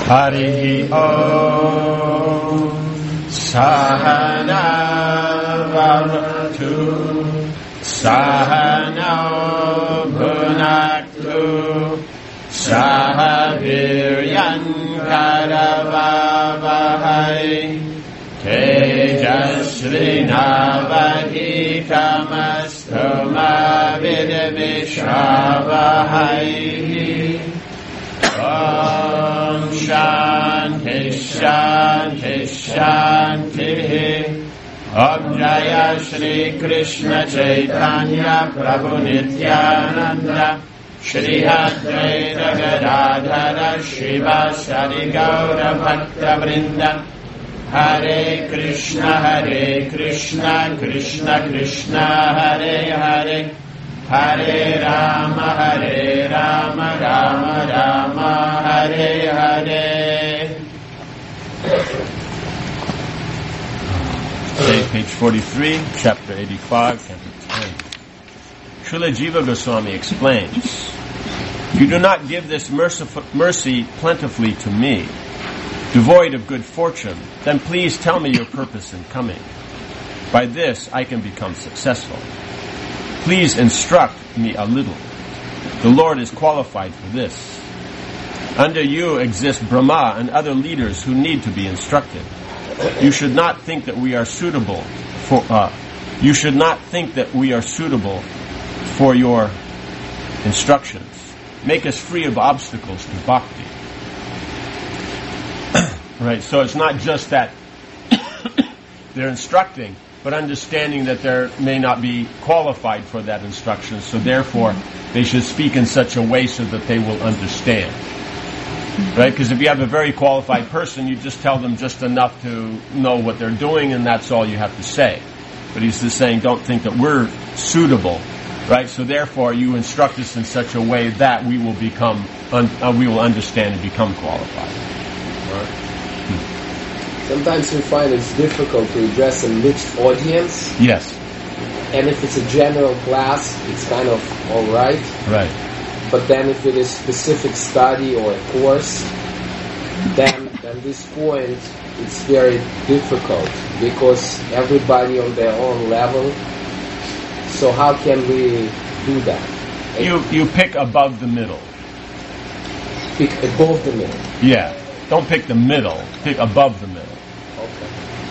Harihi Om Sahana Bhavatu Sahana Bhunaktu Sahaviryan Karavavahai Tejasrinavadhitamastu Vidvishavahai. Om Shanti Shanti Shanti. Om Jaya Shri Krishna Chaitanya Prabhu Nityananda Shri Advaita Gadadhara Shiva Sari Gaura Bhakta Vrinda. Hare Krishna Krishna Krishna Hare Hare, Hare Rama Rama Rama Hare Hare. Page 43, chapter 85, canto 10. Srila Jiva Goswami explains, "You do not give this mercy plentifully to me, devoid of good fortune, then please tell me your purpose in coming. By this I can become successful. Please instruct me a little. The Lord is qualified for this. Under you exist Brahma and other leaders who need to be instructed. You should not think that we are suitable for your instructions. Make us free of obstacles to bhakti." Right, so it's not just that they're instructing, but understanding that they may not be qualified for that instruction, so therefore they should speak in such a way so that they will understand. Right, because if you have a very qualified person, you just tell them just enough to know what they're doing, and that's all you have to say. But he's just saying, don't think that we're suitable, right? So therefore, you instruct us in such a way that we will we will understand and become qualified. Right. Sometimes we find it's difficult to address a mixed audience. Yes. And if it's a general class, it's kind of all right. Right. But then if it is specific study or a course, then this point it's very difficult because everybody on their own level. So how can we do that? You pick above the middle. Pick above the middle. Yeah. Don't pick the middle. Pick above the middle. Okay.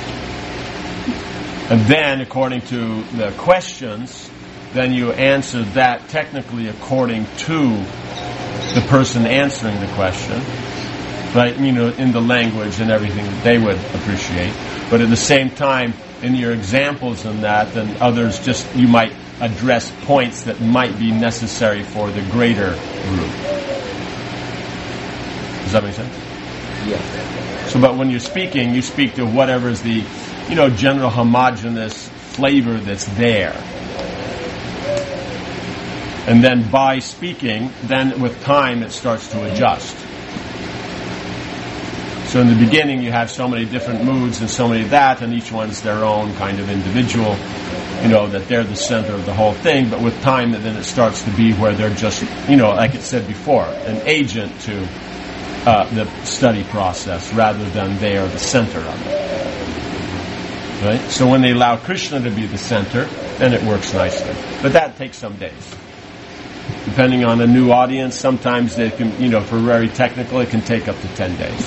And then, according to the questions, then you answer that technically according to the person answering the question, right? You know, in the language and everything that they would appreciate. But at the same time, in your examples and that, then others you might address points that might be necessary for the greater group. Does that make sense? Yeah. So, but when you're speaking, you speak to whatever is the, general homogeneous flavor that's there. And then by speaking, then with time it starts to adjust. So in the beginning you have so many different moods and so many that, and each one's their own kind of individual, that they're the center of the whole thing. But with time, then it starts to be where they're just, like it said before, an agent to the study process rather than they are the center of it. Right? So when they allow Krishna to be the center, then it works nicely. But that takes some days. Depending on a new audience, sometimes they can, for very technical, it can take up to 10 days.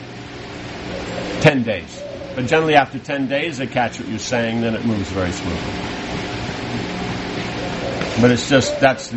10 days. But generally after 10 days, they catch what you're saying, then it moves very smoothly. But it's just, that's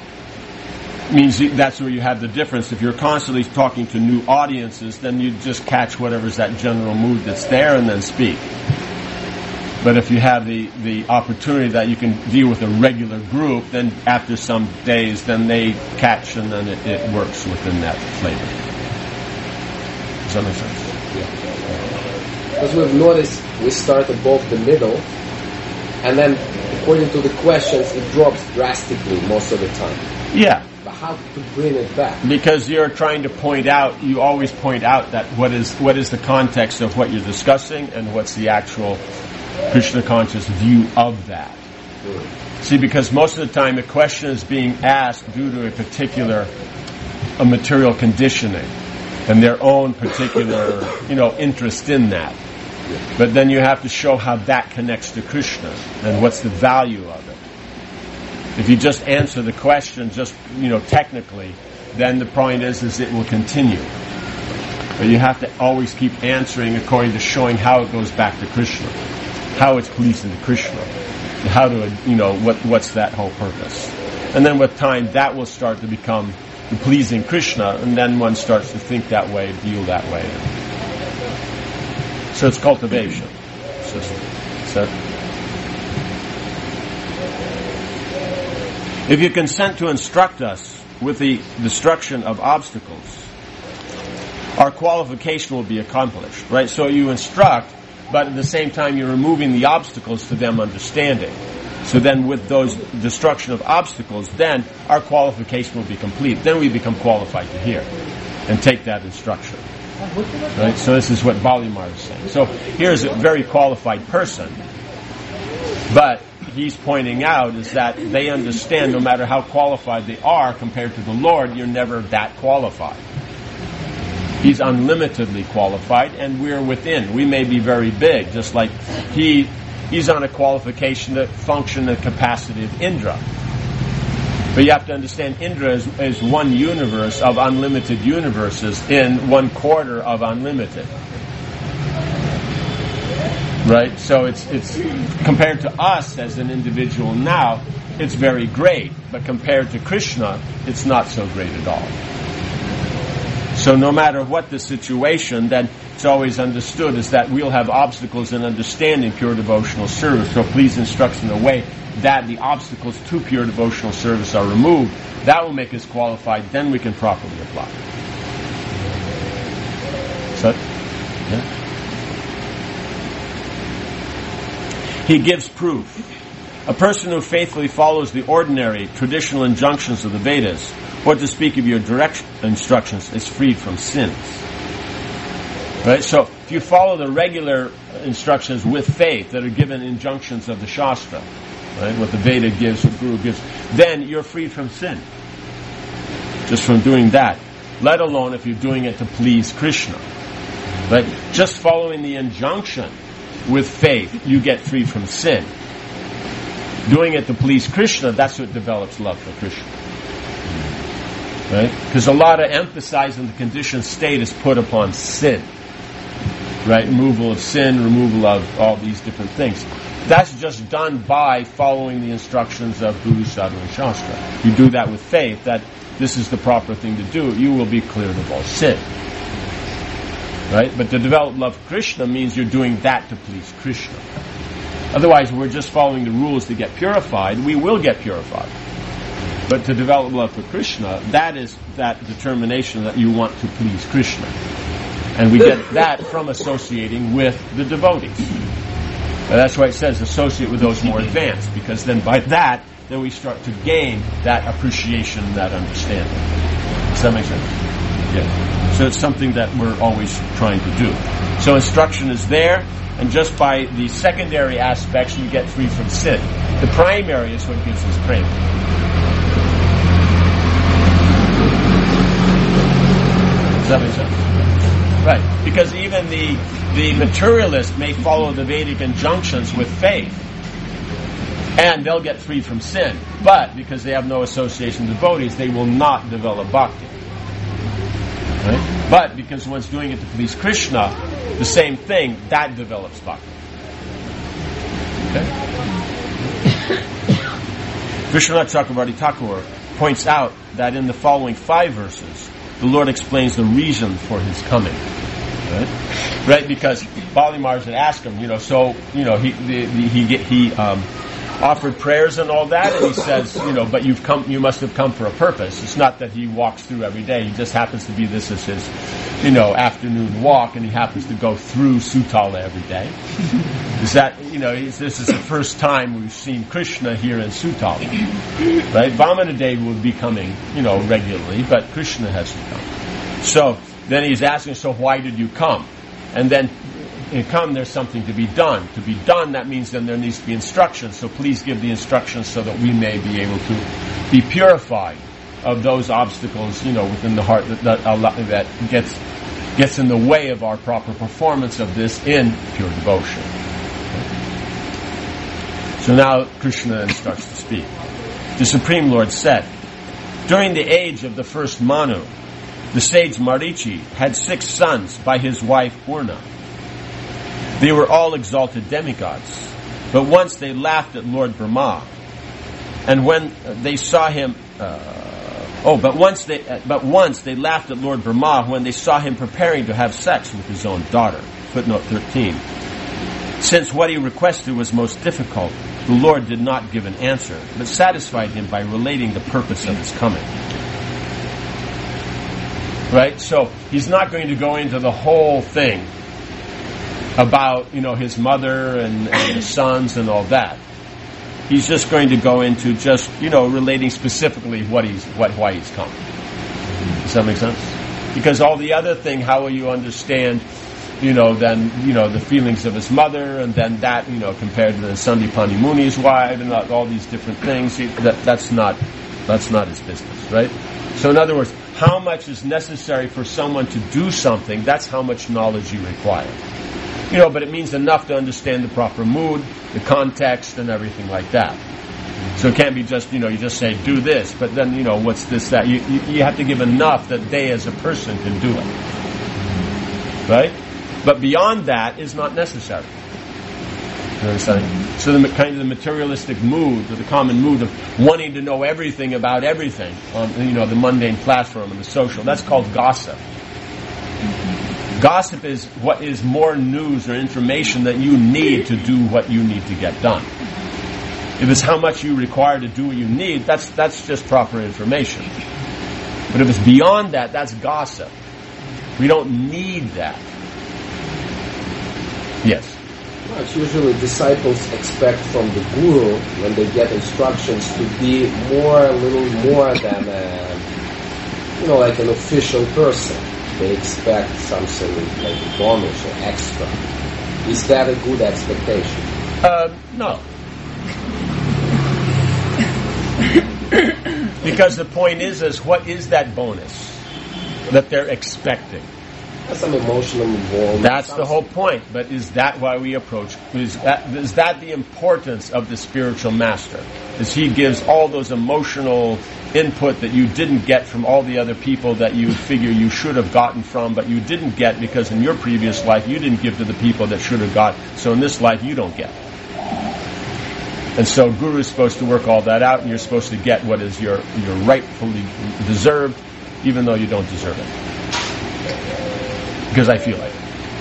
where you have the difference. If you're constantly talking to new audiences, then you just catch whatever's that general mood that's there and then speak. But if you have the opportunity that you can deal with a regular group, then after some days, then they catch and then it works within that flavor. Does that make sense? Yeah. Because we've noticed we start above the middle, and then according to the questions, it drops drastically most of the time. Yeah. But how to bring it back? Because you're trying to you always point out that what is the context of what you're discussing and what's the actual Krishna conscious view of that. See, because most of the time a question is being asked due to a particular material conditioning. and their own particular, interest in that. But then you have to show how that connects to Krishna and what's the value of it. If you just answer the question just, technically, then the point is it will continue. But you have to always keep answering according to showing how it goes back to Krishna, how it's pleasing to Krishna, how to, what's that whole purpose. And then with time, that will start to become the pleasing Krishna, and then one starts to think that way, deal that way. So it's cultivation. If you consent to instruct us with the destruction of obstacles, our qualification will be accomplished, right? So you instruct, but at the same time you're removing the obstacles to them understanding. So then with those destruction of obstacles, then our qualification will be complete. Then we become qualified to hear and take that instruction. Right? So this is what Balimar is saying. So here's a very qualified person, but he's pointing out is that they understand no matter how qualified they are compared to the Lord, you're never that qualified. He's unlimitedly qualified, and we're within. We may be very big, just like he's on a qualification to function the capacity of Indra. But you have to understand Indra is one universe of unlimited universes in 1/4 of unlimited. Right? So it's compared to us as an individual now, it's very great. But compared to Krishna, it's not so great at all. So no matter what the situation, then it's always understood is that we'll have obstacles in understanding pure devotional service. So please instruct us in a way that the obstacles to pure devotional service are removed. That will make us qualified. Then we can properly apply. So, yeah. He gives proof. A person who faithfully follows the ordinary, traditional injunctions of the Vedas, or to speak of your direct instructions, is freed from sins. Right? So, if you follow the regular instructions with faith that are given injunctions of the Shastra, right, what the Veda gives, the Guru gives, then you're freed from sin. Just from doing that. Let alone if you're doing it to please Krishna. Right? Just following the injunction with faith, you get free from sin. Doing it to please Krishna, that's what develops love for Krishna. Right? Because a lot of emphasis on the conditioned state is put upon sin. Right? Removal of sin, removal of all these different things. That's just done by following the instructions of Guru, Sadhu, and Shastra. You do that with faith, that this is the proper thing to do, you will be cleared of all sin. Right? But to develop love for Krishna means you're doing that to please Krishna. Otherwise, we're just following the rules to get purified. We will get purified. But to develop love for Krishna, that is that determination that you want to please Krishna. And we get that from associating with the devotees. And that's why it says associate with those more advanced, because then by that, then we start to gain that appreciation, that understanding. Does that make sense? Yeah. So it's something that we're always trying to do. So instruction is there, and just by the secondary aspects, you get free from sin. The primary is what gives us prema. Does that make sense? Right. Because even the materialist may follow the Vedic injunctions with faith, and they'll get free from sin. But because they have no association with devotees, they will not develop bhakti. Right? But because one's doing it to please Krishna, the same thing, that develops bhakti. Okay? Vishwanath Chakravarti Thakur points out that in the following 5 verses, the Lord explains the reason for His coming. Right? Because Balimars had asked him, he offered prayers and all that, and he says, but you must have come for a purpose. It's not that he walks through every day. He just happens to be, this is his, afternoon walk, and he happens to go through Sutala every day. Is that, this is the first time we've seen Krishna here in Sutala. Right? Vamanadev will be coming, regularly, but Krishna has to come. So, then he's asking, so why did you come? And then, there's something to be done. To be done, that means then there needs to be instructions. So please give the instructions so that we may be able to be purified of those obstacles, within the heart that gets in the way of our proper performance of this in pure devotion. So now Krishna then starts to speak. The Supreme Lord said, during the age of the first Manu, the sage Marichi had 6 sons by his wife Urna. They were all exalted demigods, but once they laughed at Lord Brahma, and when they saw him, but once they laughed at Lord Brahma when they saw him preparing to have sex with his own daughter. Footnote 13. Since what he requested was most difficult, the Lord did not give an answer, but satisfied him by relating the purpose of his coming. Right? So he's not going to go into the whole thing about, his mother and his sons and all that. He's just going to go into just, relating specifically why he's come. Does that make sense? Because all the other thing, how will you understand, the feelings of his mother, and then that, compared to the Sandipani Muni's wife, and all these different things, that's not his business, right? So in other words, how much is necessary for someone to do something, that's how much knowledge you require. But it means enough to understand the proper mood, the context, and everything like that. So it can't be just, you just say, do this, but then, what's this, that? You have to give enough that they as a person can do it. Right? But beyond that is not necessary. You understand? So the kind of the materialistic mood, or the common mood of wanting to know everything about everything on, the mundane platform and the social, that's called gossip. Gossip is what is more news or information that you need to do what you need to get done. If it's how much you require to do what you need, that's just proper information. But if it's beyond that, that's gossip. We don't need that. Yes? Well, it's usually disciples expect from the guru, when they get instructions, to be a little more than like an official person. They expect something like a bonus or extra. Is that a good expectation? No. Because the point is what is that bonus that they're expecting? There's some emotional involvement. That's the whole point. But is that why we approach? Is that the importance of the spiritual master? Is he gives all those emotional input that you didn't get from all the other people that you figure you should have gotten from, but you didn't get because in your previous life you didn't give to the people that should have got. So in this life you don't get. And so Guru is supposed to work all that out, and you're supposed to get what is your rightfully deserved, even though you don't deserve it. Because I feel like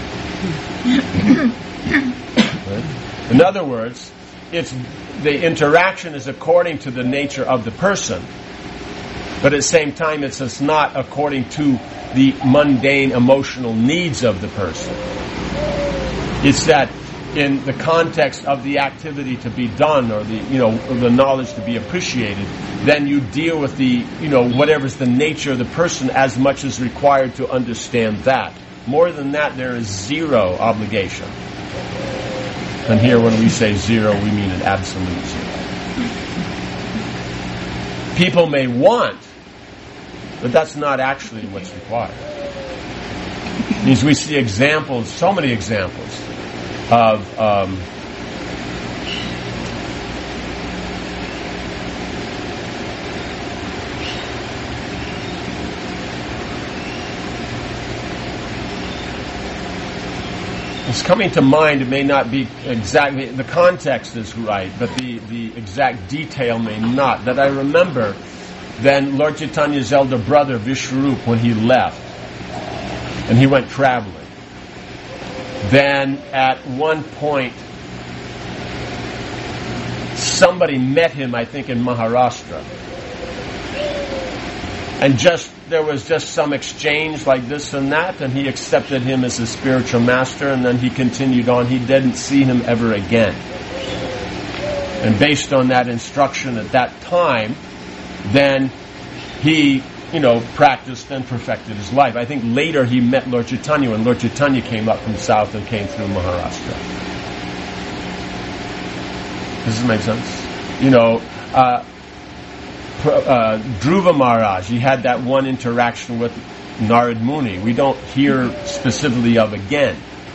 it. Right? In other words, it's the interaction is according to the nature of the person, but at the same time it's not according to the mundane emotional needs of the person. It's that in the context of the activity to be done, or the knowledge to be appreciated, then you deal with the whatever's the nature of the person as much as required to understand that. More than that, there is zero obligation. And here when we say zero, we mean an absolute zero. People may want, but that's not actually what's required. It means we see examples, so many examples, of it's coming to mind. It may not be exactly, the context is right, but the exact detail may not. That I remember then Lord Chaitanya's elder brother Vishwarup, when he left and he went traveling, then at one point somebody met him, I think in Maharashtra, and there was just some exchange like this and that, and he accepted him as a spiritual master, and then he continued on. He didn't see him ever again. And based on that instruction at that time, then he, practiced and perfected his life. I think later he met Lord Chaitanya when Lord Chaitanya came up from south and came through Maharashtra. Does this make sense? Dhruva Maharaj, he had that one interaction with Narad Muni. We don't hear specifically of again.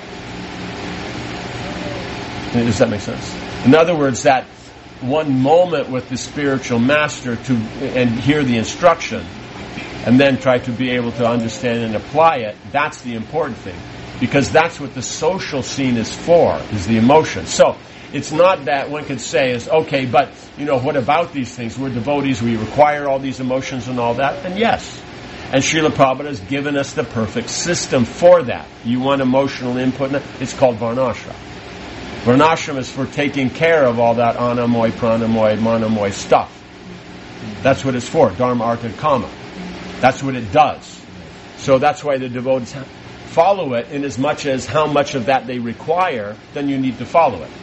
Does that make sense? In other words, that one moment with the spiritual master and hear the instruction, and then try to be able to understand and apply it, that's the important thing. Because that's what the social scene is for, is the emotion. So, it's not that one could say is, okay, but, what about these things? We're devotees, we require all these emotions and all that, and yes. And Srila Prabhupada has given us the perfect system for that. You want emotional input, it's called Varnashram. Varnashram is for taking care of all that anamoy, pranamoy, manamoy stuff. That's what it's for, dharma, artha, kama. That's what it does. So that's why the devotees follow it, in as much as how much of that they require, then you need to follow it.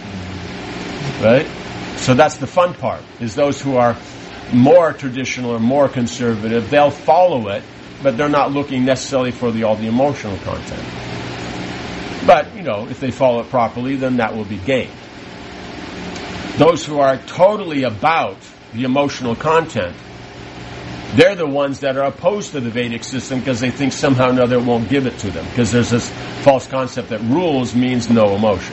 Right? So that's the fun part, is those who are more traditional or more conservative, they'll follow it, but they're not looking necessarily for all the emotional content. But, if they follow it properly, then that will be gained. Those who are totally about the emotional content, they're the ones that are opposed to the Vedic system because they think somehow or another it won't give it to them. Because there's this false concept that rules means no emotion.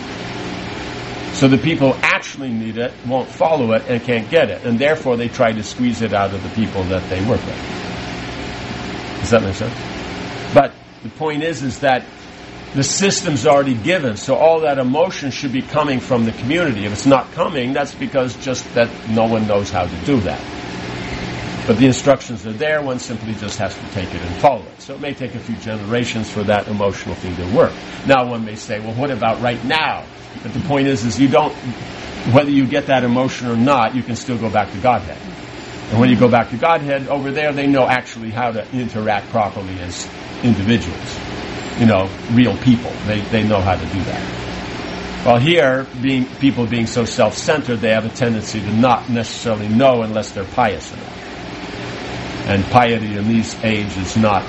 So the people who actually need it won't follow it and can't get it. And therefore they try to squeeze it out of the people that they work with. Does that make sense? But the point is that the system's already given, so all that emotion should be coming from the community. If it's not coming, that's because just that no one knows how to do that. But the instructions are there, one simply just has to take it and follow it. So it may take a few generations for that emotional thing to work. Now one may say, well, what about right now? But the point is you don't, whether you get that emotion or not, you can still go back to Godhead. And when you go back to Godhead, over there they know actually how to interact properly as individuals. Real people. They know how to do that. While here, people being so self-centered, they have a tendency to not necessarily know unless they're pious enough. And piety in these age is not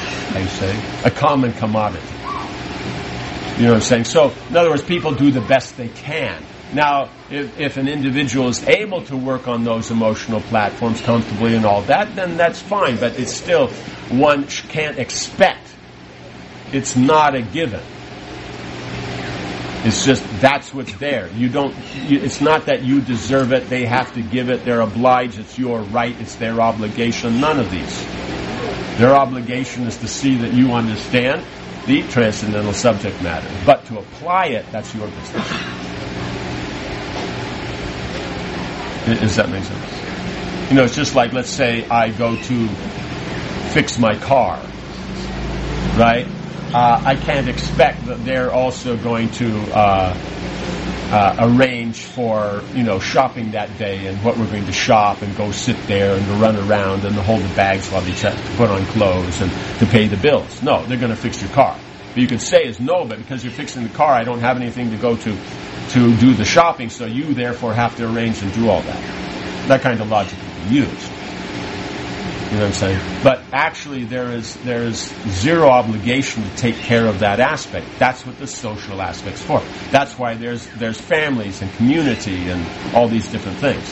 a common commodity. You know what I'm saying? So, in other words, people do the best they can. Now, if an individual is able to work on those emotional platforms comfortably and all that, then that's fine. But it's still, one can't expect. It's not a given. It's just, that's what's there. It's not that you deserve it, they have to give it, they're obliged, it's your right, it's their obligation, none of these. Their obligation is to see that you understand the transcendental subject matter. But to apply it, that's your business. Does that make sense? It's just like, let's say I go to fix my car, right? I can't expect that they're also going to arrange for, shopping that day and what we're going to shop and go sit there and to run around and to hold the bags while they put on clothes and to pay the bills. No, they're going to fix your car. But you could say is no, but because you're fixing the car, I don't have anything to go to do the shopping, so you therefore have to arrange and do all that. That kind of logic can be used. You know what I'm saying? But actually there is zero obligation to take care of that aspect. That's what the social aspect's for. That's why there's families and community and all these different things.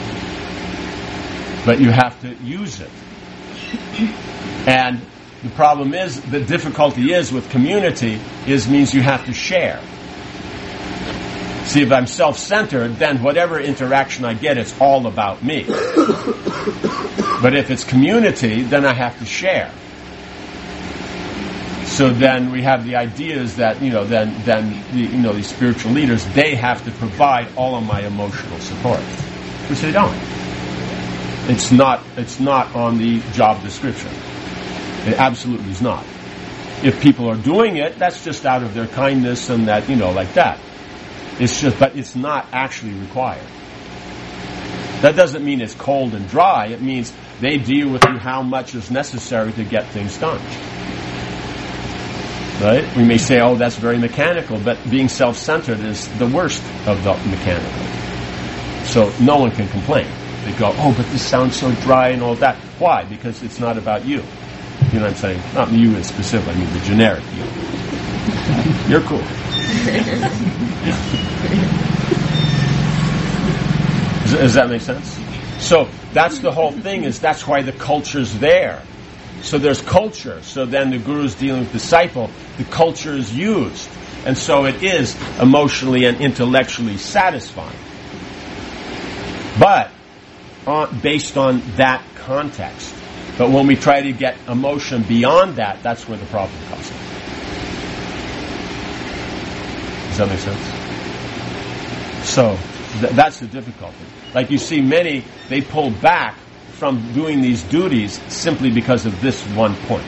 But you have to use it. And the problem is, the difficulty is with community means you have to share. See, if I'm self-centered, then whatever interaction I get, it's all about me. But if it's community, then I have to share. So then we have the ideas that, these spiritual leaders, they have to provide all of my emotional support. Which they don't. It's not on the job description. It absolutely is not. If people are doing it, that's just out of their kindness and that, like that. But it's not actually required. That doesn't mean it's cold and dry. It means they deal with you how much is necessary to get things done. Right? We may say, oh, that's very mechanical, but being self-centered is the worst of the mechanical. So no one can complain. They go, oh, but this sounds so dry and all that. Why? Because it's not about you. You know what I'm saying? Not you in specific, I mean the generic you. You're cool. Does that make sense? So that's the whole thing, that's why the culture's there. So there's culture. So then the guru is dealing with the disciple. The culture is used. And so it is emotionally and intellectually satisfying. But based on that context. But when we try to get emotion beyond that, that's where the problem comes in. Does that make sense? So that's the difficulty. Like you see many, they pull back from doing these duties simply because of this one point.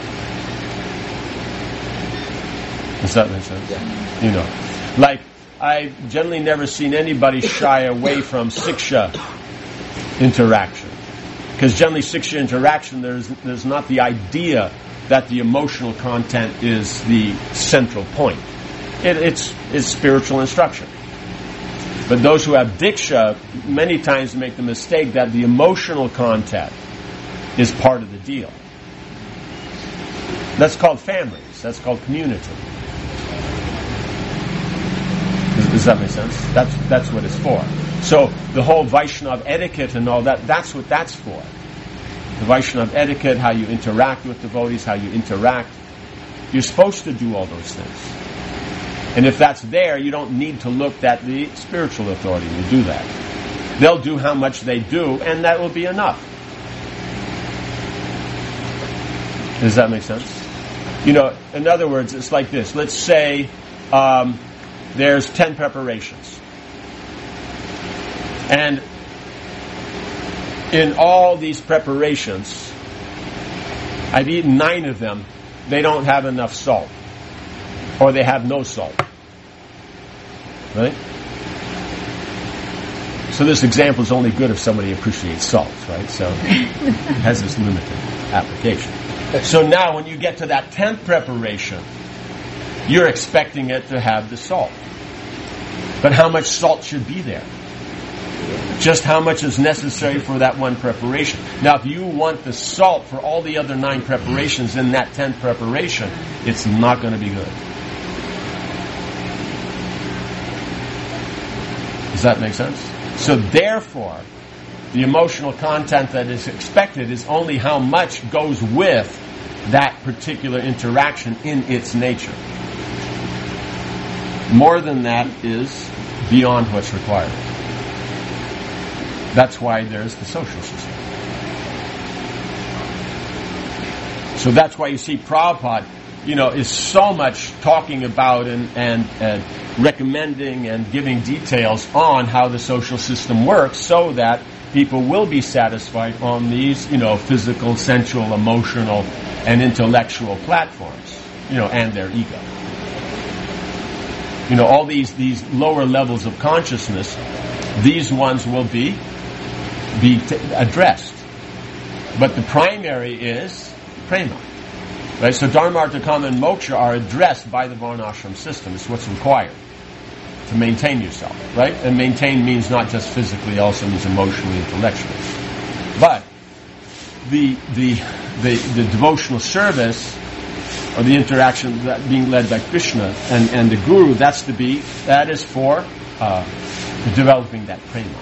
Does that make sense? Yeah. You know, like I've generally never seen anybody shy away from Siksha interaction. Because generally Siksha interaction, there's not the idea that the emotional content is the central point. It's spiritual instruction. But those who have Diksha many times make the mistake that the emotional content is part of the deal. That's called families. That's called community. Does that make sense? That's what it's for. So the whole Vaishnava etiquette and all that, that's what that's for. The Vaishnava etiquette, how you interact with devotees, how you interact. You're supposed to do all those things. And if that's there, you don't need to look at the spiritual authority to do that. They'll do how much they do, and that will be enough. Does that make sense? You know, in other words, it's like this. Let's say there's 10 preparations. And in all these preparations, I've eaten 9 of them. They don't have enough salt. Or they have no salt. Right? So this example is only good if somebody appreciates salt, right? So it has this limited application. So now when you get to that 10th preparation, you're expecting it to have the salt. But how much salt should be there? Just how much is necessary for that one preparation. Now if you want the salt for all the other 9 preparations in that 10th preparation, it's not going to be good. Does that make sense? So therefore, the emotional content that is expected is only how much goes with that particular interaction in its nature. More than that is beyond what's required. That's why there's the social system. So that's why you see Prabhupada, is so much talking about and recommending and giving details on how the social system works so that people will be satisfied on these, physical, sensual, emotional, and intellectual platforms, and their ego. All these lower levels of consciousness, these ones will be addressed. But the primary is prema. Right? So Dharma, Artha, Kama, and Moksha are addressed by the Varnashram system. It's what's required to maintain yourself. Right? And maintain means not just physically, also means emotionally, intellectually. But the devotional service or the interaction that being led by Krishna and the Guru, that is for developing that prema.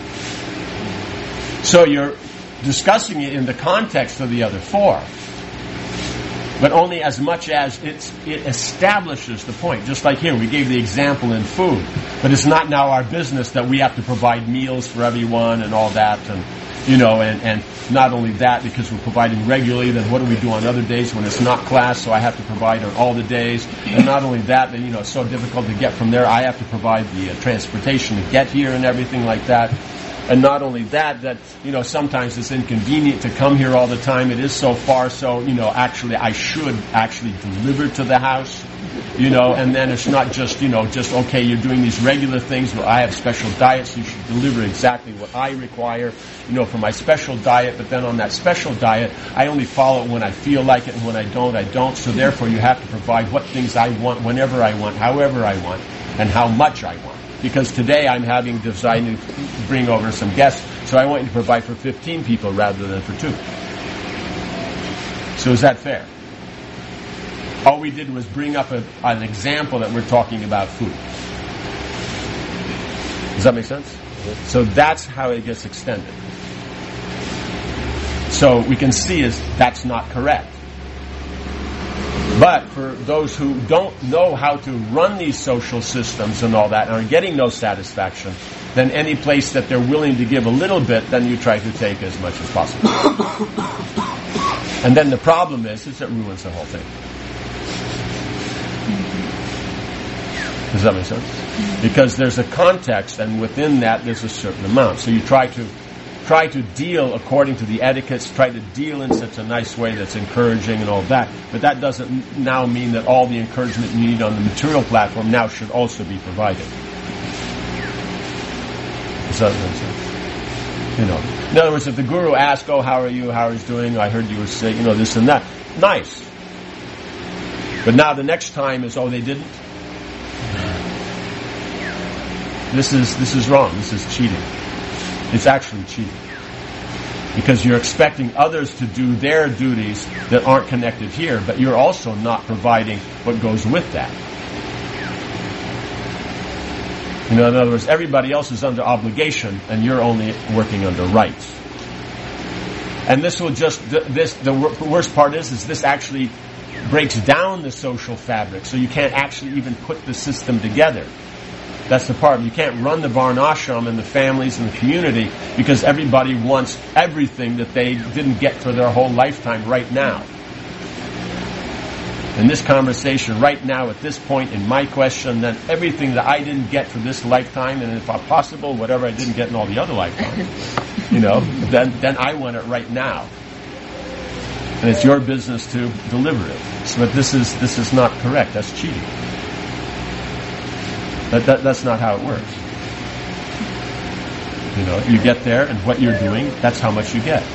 So you're discussing it in the context of the other 4, but only as much as it establishes the point. Just like here, we gave the example in food, but it's not now our business that we have to provide meals for everyone and all that, and not only that, because we're providing regularly, then what do we do on other days when it's not class, so I have to provide on all the days, and not only that, then, it's so difficult to get from there, I have to provide the transportation to get here and everything like that. And not only that, sometimes it's inconvenient to come here all the time. It is so far, so, actually I should actually deliver to the house, and then it's not just, okay, you're doing these regular things, but I have special diets, so you should deliver exactly what I require, for my special diet, but then on that special diet, I only follow it when I feel like it, and when I don't, so therefore you have to provide what things I want, whenever I want, however I want, and how much I want. Because today I'm decided to bring over some guests, so I want you to provide for 15 people rather than for 2. So is that fair? All we did was bring up an example that we're talking about food. Does that make sense? So that's how it gets extended. So we can see that's not correct. But for those who don't know how to run these social systems and all that, and are getting no satisfaction, then any place that they're willing to give a little bit, then you try to take as much as possible. And then the problem is it ruins the whole thing. Does that make sense? Because there's a context, and within that there's a certain amount. So you try to deal according to the etiquettes, try to deal in such a nice way that's encouraging and all that. But that doesn't now mean that all the encouragement you need on the material platform now should also be provided. Does that make sense? In other words, if the guru asks, "Oh, how are you? How are you doing? I heard you were sick. This and that." Nice. But now the next time is, "Oh, they didn't." This is wrong. This is cheating. It's actually cheating. Because you're expecting others to do their duties that aren't connected here, but you're also not providing what goes with that. In other words, everybody else is under obligation, and you're only working under rights. And this will the worst part is this actually breaks down the social fabric, so you can't actually even put the system together. That's the part. You can't run the Varnashram and the families and the community because everybody wants everything that they didn't get for their whole lifetime right now. In this conversation right now, at this point in my question, then everything that I didn't get for this lifetime, and if possible, whatever I didn't get in all the other lifetimes, then I want it right now. And it's your business to deliver it. But this is not correct. That's cheating. That's not how it works. You get there, and what you're doing, that's how much you get.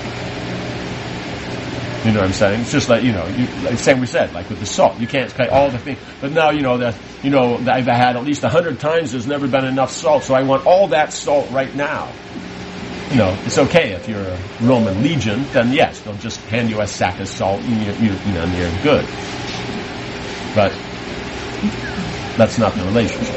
You know what I'm saying? It's just like, like same we said, like with the salt. You can't cut all the things. But now, that I've had at least 100 times, there's never been enough salt, so I want all that salt right now. It's okay if you're a Roman legion, then yes, they'll just hand you a sack of salt and you're good. But that's not the relationship.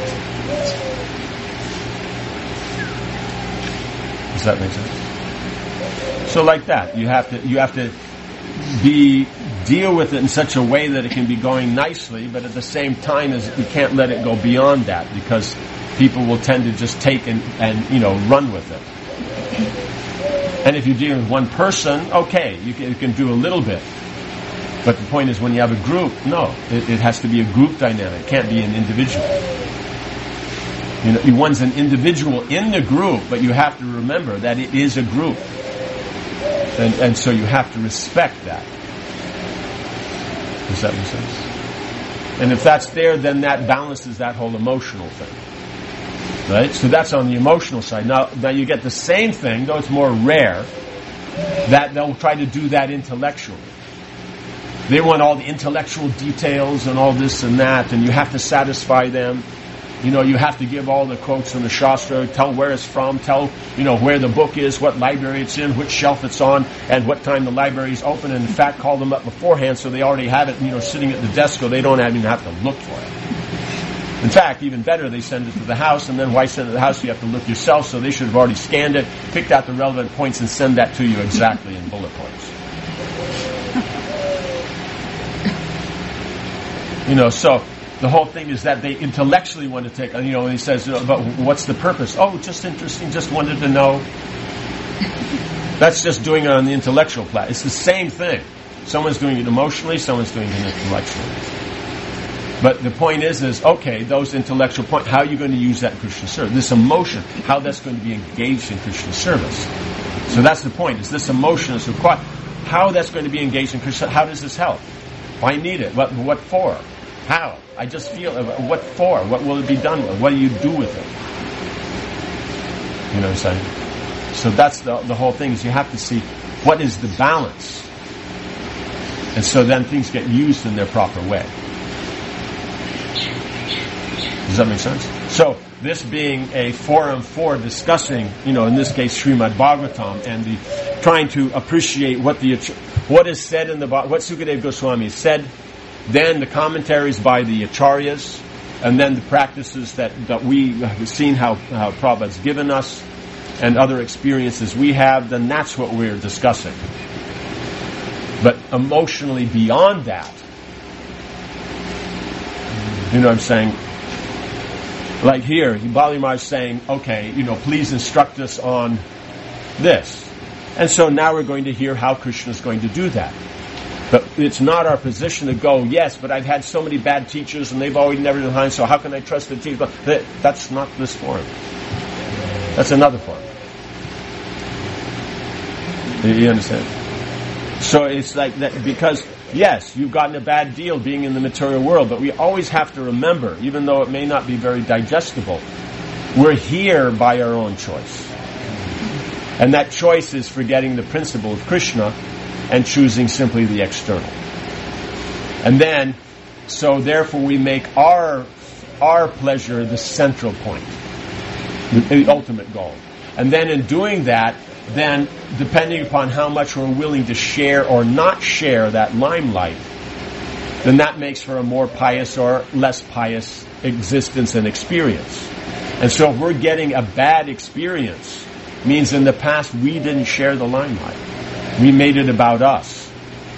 Does that make sense? So like that, you have to deal with it in such a way that it can be going nicely, but at the same time as you can't let it go beyond that, because people will tend to just take and run with it. And if you're dealing with one person, okay, you can do a little bit. But the point is, when you have a group, no, it has to be a group dynamic. It can't be an individual. One's an individual in the group, but you have to remember that it is a group. And so you have to respect that. Does that make sense? And if that's there, then that balances that whole emotional thing. Right? So that's on the emotional side. Now you get the same thing, though it's more rare, that they'll try to do that intellectually. They want all the intellectual details and all this and that, and you have to satisfy them. You have to give all the quotes from the Shastra, tell where it's from, tell, where the book is, what library it's in, which shelf it's on, and what time the library is open, and in fact call them up beforehand so they already have it, sitting at the desk so they don't even have to look for it. In fact, even better, they send it to the house, and then why send it to the house? You have to look yourself, so they should have already scanned it, picked out the relevant points, and send that to you exactly in bullet points. So the whole thing is that they intellectually want to take, and he says, but what's the purpose? Oh, just interesting, just wanted to know. That's just doing it on the intellectual plane. It's the same thing. Someone's doing it emotionally, someone's doing it intellectually. But the point is okay, those intellectual points, how are you going to use that in Krishna service? This emotion, how that's going to be engaged in Krishna service. So that's the point, is this emotion is required. How that's going to be engaged in Krishna, how does this help? I need it. What for? How? I just feel, what for? What will it be done with? What do you do with it? You know what I'm saying? So that's the whole thing, is you have to see what is the balance. And so then things get used in their proper way. Does that make sense? So this being a forum for discussing, in this case Srimad Bhagavatam, and trying to appreciate what is said in what Sukadeva Goswami said, then the commentaries by the Acharyas, and then the practices that we have seen how Prabhupada's given us, and other experiences we have, then that's what we're discussing. But emotionally beyond that, you know what I'm saying? Like here, Bali Maharaj is saying, okay, please instruct us on this. And so now we're going to hear how Krishna is going to do that. But it's not our position to go, yes, but I've had so many bad teachers and they've always never done behind, so how can I trust the teacher? That's not this form. That's another form. You understand? So it's like that because, yes, you've gotten a bad deal being in the material world, but we always have to remember, even though it may not be very digestible, we're here by our own choice. And that choice is forgetting the principle of Krishna and choosing simply the external. And then, so therefore we make our pleasure the central point, the ultimate goal. And then in doing that, then depending upon how much we're willing to share or not share that limelight, then that makes for a more pious or less pious existence and experience. And so if we're getting a bad experience, means in the past we didn't share the limelight. We made it about us.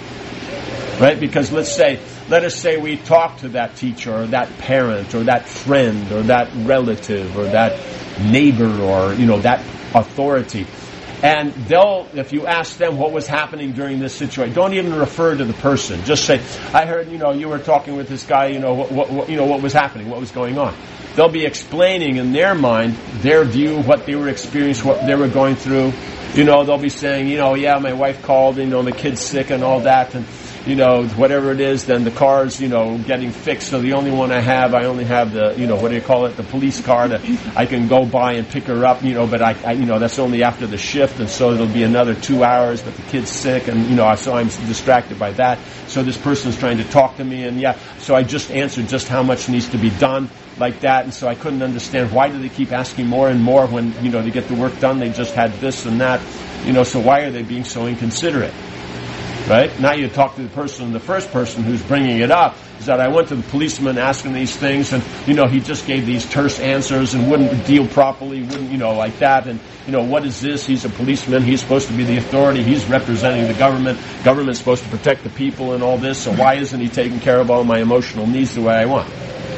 Right? Because let us say we talk to that teacher or that parent or that friend or that relative or that neighbor or, that authority. And if you ask them what was happening during this situation, don't even refer to the person. Just say, I heard, you were talking with this guy, what was happening, what was going on. They'll be explaining in their mind, their view, what they were experiencing, what they were going through. They'll be saying, yeah, my wife called, the kid's sick and all that, and, whatever it is, then the car's, getting fixed, so the only one I only have the, the police car that I can go by and pick her up, but I that's only after the shift, and so it'll be another 2 hours, but the kid's sick, and, so I'm distracted by that. So this person's trying to talk to me, and so I just answered just how much needs to be done, like that, and so I couldn't understand why do they keep asking more and more when, to get the work done, they just had this and that, so why are they being so inconsiderate? Right? Now you talk to the first person who's bringing it up, is that I went to the policeman asking these things, and, he just gave these terse answers and wouldn't deal properly, wouldn't, like that, and, what is this? He's a policeman, he's supposed to be the authority, he's representing the government's supposed to protect the people and all this, so why isn't he taking care of all my emotional needs the way I want?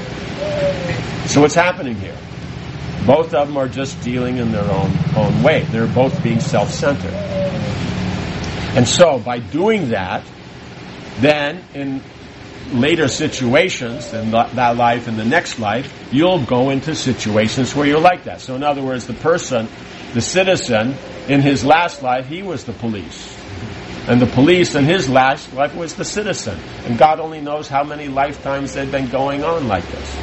So what's happening here? Both of them are just dealing in their own way. They're both being self-centered. And so, by doing that, then in later situations, in that life and the next life, you'll go into situations where you're like that. So in other words, the citizen, in his last life, he was the police. And the police in his last life was the citizen. And God only knows how many lifetimes they've been going on like this.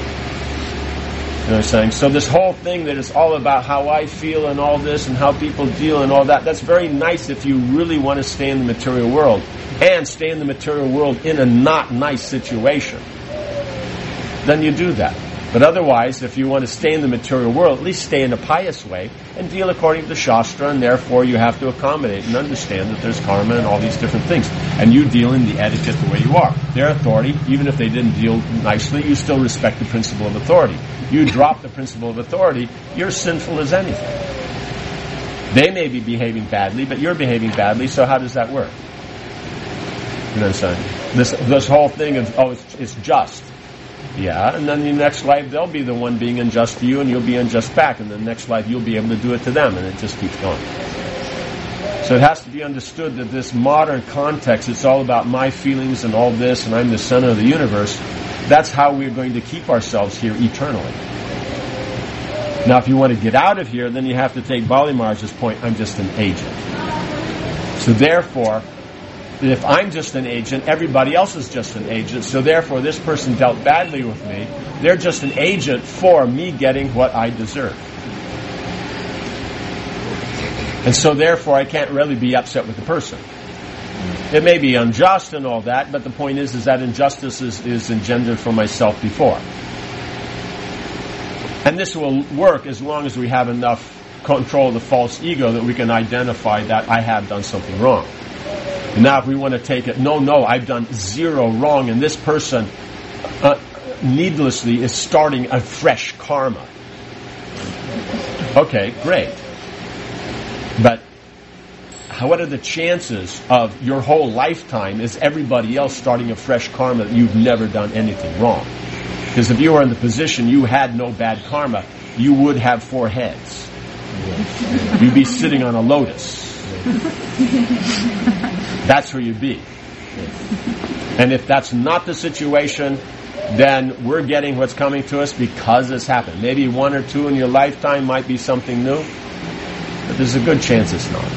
You know what I'm saying? So this whole thing that is all about how I feel and all this and how people deal and all that, that's very nice if you really want to stay in the material world. And stay in the material world in a not nice situation. Then you do that. But otherwise, if you want to stay in the material world, at least stay in a pious way and deal according to the Shastra, and therefore you have to accommodate and understand that there's karma and all these different things. And you deal in the etiquette the way you are. Their authority, even if they didn't deal nicely, you still respect the principle of authority. You drop the principle of authority, you're sinful as anything. They may be behaving badly, but you're behaving badly, so how does that work? You know what I'm saying? This whole thing of, it's just. Yeah, and then in the next life they'll be the one being unjust to you and you'll be unjust back, and the next life you'll be able to do it to them, and it just keeps going. So it has to be understood that this modern context, it's all about my feelings and all this, and I'm the center of the universe. That's how we're going to keep ourselves here eternally. Now if you want to get out of here, then you have to take Bali Maharaj's point, I'm just an agent. So therefore, if I'm just an agent, everybody else is just an agent. So therefore, this person dealt badly with me. They're just an agent for me getting what I deserve. And so therefore, I can't really be upset with the person. It may be unjust and all that, but the point is that injustice is engendered from myself before. And this will work as long as we have enough control of the false ego that we can identify that I have done something wrong. Now if we want to take it, no, I've done zero wrong, and this person needlessly is starting a fresh karma. Okay, great. But what are the chances of your whole lifetime is everybody else starting a fresh karma that you've never done anything wrong? Because if you were in the position you had no bad karma, you would have 4 heads. You'd be sitting on a lotus. That's where you'd be. And if that's not the situation, then we're getting what's coming to us because it's happened. Maybe 1 or 2 in your lifetime might be something new, but there's a good chance it's not.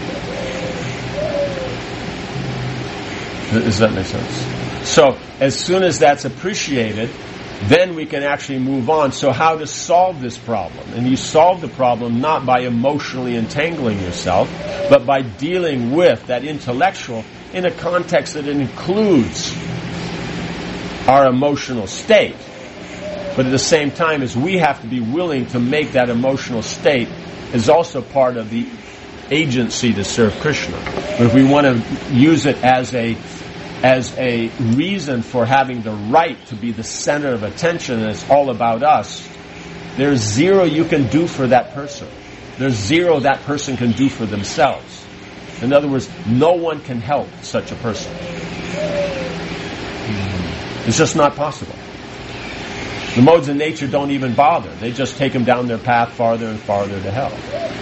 Does that make sense? So, as soon as that's appreciated, then we can actually move on. So how to solve this problem? And you solve the problem not by emotionally entangling yourself, but by dealing with that intellectual in a context that includes our emotional state. But at the same time, as we have to be willing to make that emotional state is also part of the agency to serve Krishna. But if we want to use it as a reason for having the right to be the center of attention and it's all about us, there's 0 you can do for that person. There's 0 that person can do for themselves. In other words, no one can help such a person. It's just not possible. The modes of nature don't even bother. They just take them down their path farther and farther to hell.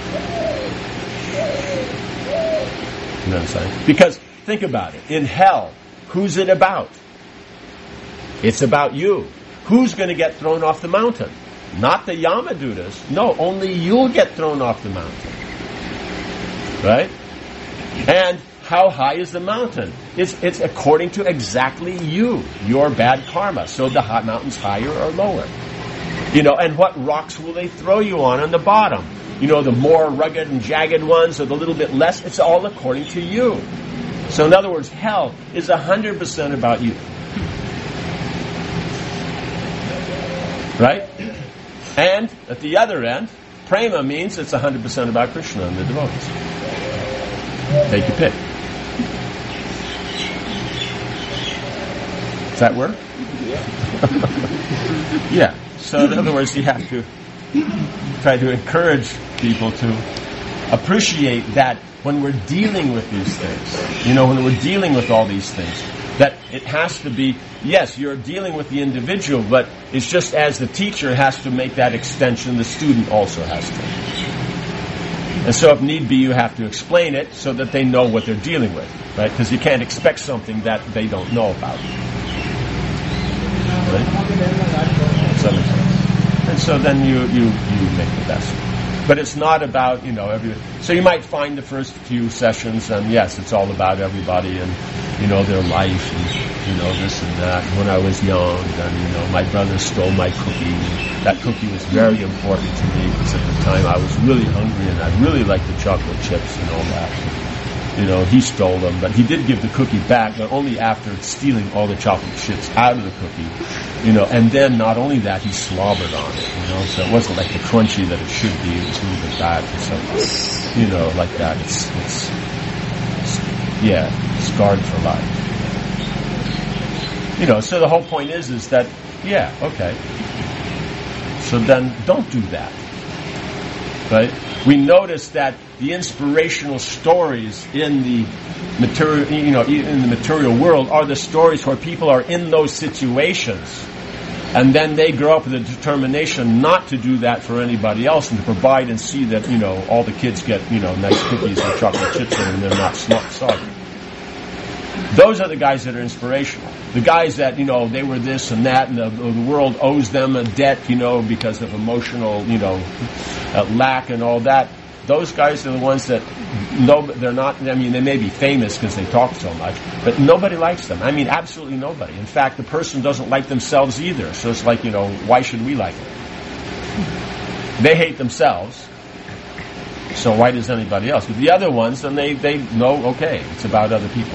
You know what I'm saying? Because, think about it. In hell, who's it about? It's about you. Who's going to get thrown off the mountain? Not the Yamadutas. No, only you'll get thrown off the mountain. Right? And how high is the mountain? It's according to exactly you, your bad karma. So the hot mountain's higher or lower. You know, and what rocks will they throw you on the bottom? You know, the more rugged and jagged ones or the little bit less? It's all according to you. So in other words, hell is 100% about you. Right? And at the other end, prema means it's 100% about Krishna and the devotees. Take your pick. Does that work? Yeah. Yeah. So in other words, you have to try to encourage people to appreciate that when we're dealing with these things, you know, when we're dealing with all these things, that it has to be, yes, you're dealing with the individual, but it's just as the teacher has to make that extension, the student also has to. And so if need be, you have to explain it so that they know what they're dealing with, right? Because you can't expect something that they don't know about. Right? So, and so then you make the best. But it's not about, you know, so you might find the first few sessions, and yes, it's all about everybody and, you know, their life and, you know, this and that. When I was young, then, you know, my brother stole my cookie. That cookie was very important to me because at the time I was really hungry and I really liked the chocolate chips and all that. You know, he stole them, but he did give the cookie back, but only after stealing all the chocolate chips out of the cookie. You know, and then not only that, he slobbered on it, you know, so it wasn't like the crunchy that it should be, it was a little bit bad. So, you know, like that, it's scarred for life. You know, so the whole point is that, yeah, okay. So then don't do that. Right? We notice that the inspirational stories in the material, you know, in the material world are the stories where people are in those situations, and then they grow up with a determination not to do that for anybody else and to provide and see that, you know, all the kids get, you know, nice cookies with chocolate chips in them and they're not soggy. Those are the guys that are inspirational. The guys that, you know, they were this and that, and the world owes them a debt, you know, because of emotional, you know, lack and all that. Those guys are the ones that, no, they're not, I mean, they may be famous because they talk so much, but nobody likes them. I mean, absolutely nobody. In fact, the person doesn't like themselves either. So it's like, you know, why should we like them? They hate themselves. So why does anybody else? But the other ones, then they know, okay, it's about other people.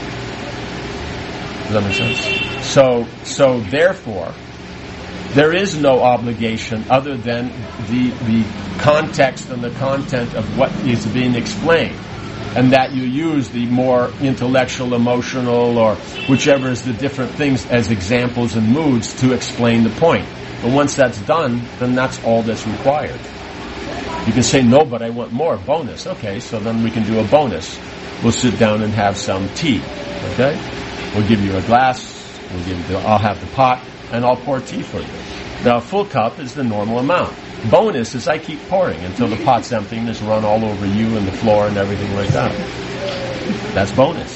Does that make sense? So therefore, there is no obligation other than the context and the content of what is being explained, and that you use the more intellectual, emotional, or whichever is the different things as examples and moods to explain the point. But once that's done, then that's all that's required. You can say, no, but I want more, bonus. Okay, so then we can do a bonus. We'll sit down and have some tea. Okay? We'll give you a glass, I'll have the pot, and I'll pour tea for you. Now, a full cup is the normal amount. Bonus is I keep pouring until the pot's empty and it's run all over you and the floor and everything like that. That's bonus.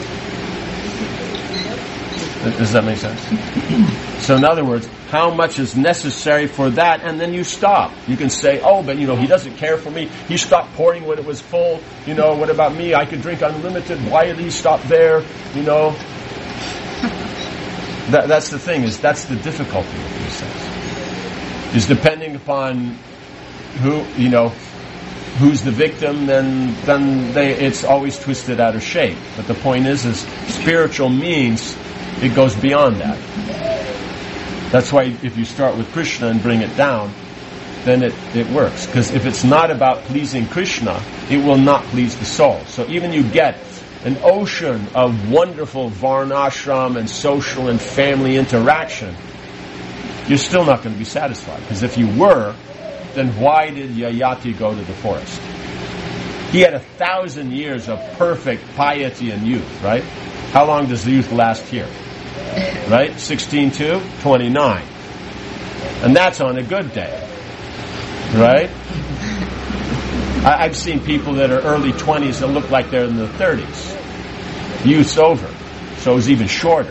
Does that make sense? So in other words, how much is necessary for that, and then you stop. You can say, oh, but he doesn't care for me. He stopped pouring when it was full. What about me? I could drink unlimited. Why did he stop there? That's the thing, that's the difficulty with these things. Is depending upon who's the victim, then it's always twisted out of shape. But the point is spiritual means it goes beyond that. That's why if you start with Krishna and bring it down, then it works. Because if it's not about pleasing Krishna, it will not please the soul. So even you get an ocean of wonderful varnashram and social and family interaction, you're still not going to be satisfied. Because if you were, then why did Yayati go to the forest? He had 1,000 years of perfect piety and youth, right? How long does the youth last here? Right? 16 to 29. And that's on a good day. Right? I've seen people that are early 20s that look like they're in the 30s. Youth's over. So it's even shorter.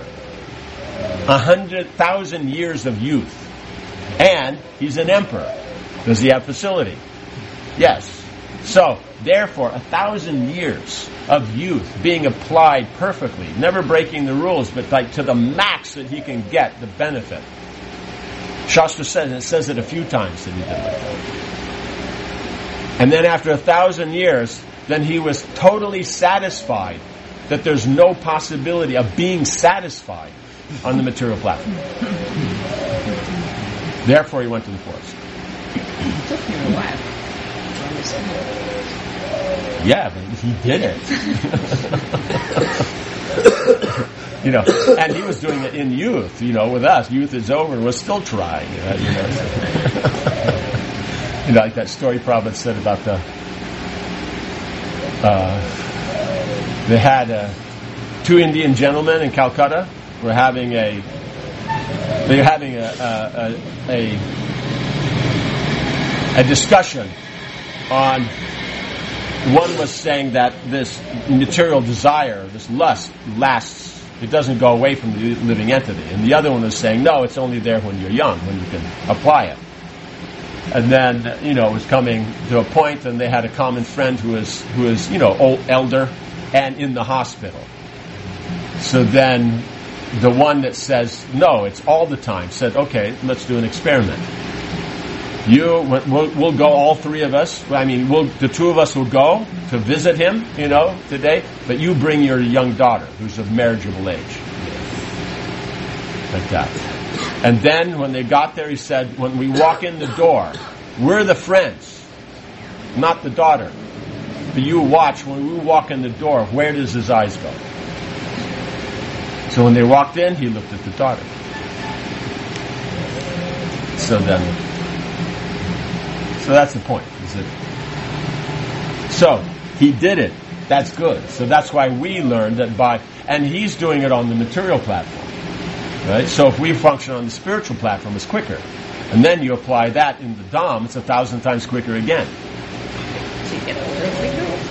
100,000 years of youth. And he's an emperor. Does he have facility? Yes. So, therefore, 1,000 years of youth being applied perfectly, never breaking the rules, but like to the max that he can get the benefit. Shastra says it a few times that he did like that. And then after 1,000 years, then he was totally satisfied that there's no possibility of being satisfied on the material platform. Therefore, he went to the forest. It took him a while. Yeah, but he did it. And he was doing it in youth, with us. Youth is over, we're still trying. Like that story Prabhupada said about they had two Indian gentlemen in Calcutta were having a discussion on. One was saying that this material desire, this lust, lasts. It doesn't go away from the living entity. And the other one was saying, no, it's only there when you're young, when you can apply it. And then, it was coming to a point, and they had a common friend who was old, elder, and in the hospital. So then, the one that says, no, it's all the time, said, okay, let's do an experiment. We'll go, all three of us. The two of us will go to visit him, today. But you bring your young daughter, who's of marriageable age. Like that. And then when they got there, he said, when we walk in the door, we're the friends, not the daughter. But you watch, when we walk in the door, where does his eyes go? So when they walked in, he looked at the daughter. So that's the point. So he did it. That's good. So that's why we learned that and he's doing it on the material platform. Right? So if we function on the spiritual platform, it's quicker. And then you apply that in the Dham, it's 1,000 times quicker again. So you get older as we go.